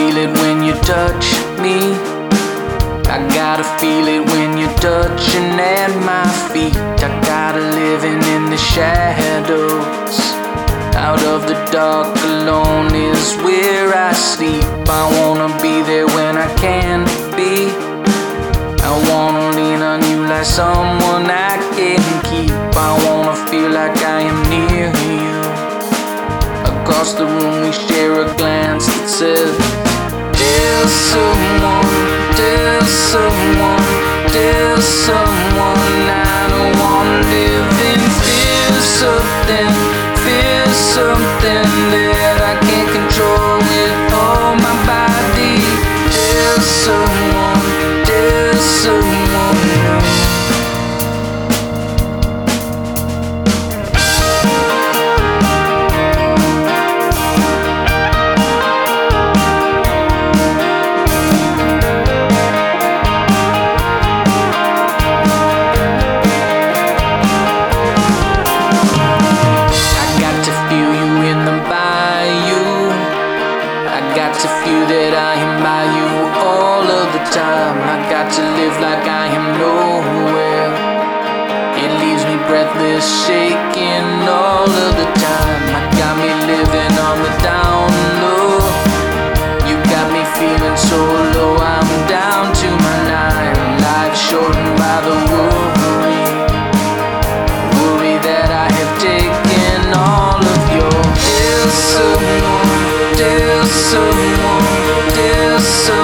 feel it when you touch me. I gotta feel it when you're touching at my feet. I gotta living in the shadows. Out of the dark alone is where I sleep. I wanna be there when I can be. I wanna lean on you like someone I can keep. I wanna feel like I am near you. Across the room we share a glance that says, tell someone, tell someone, tell someone I don't wanna live in fear. Something that I can't control with all my body. Tell someone, tell someone else. Got to feel that I am by you all of the time. I got to live like I am nowhere. It leaves me breathless, shaking all of the time. I got me living on the down low. You got me feeling so low, I'm down to my line. Life shortened by the worry that I have taken all of your. Tell someone, tell someone, tell someone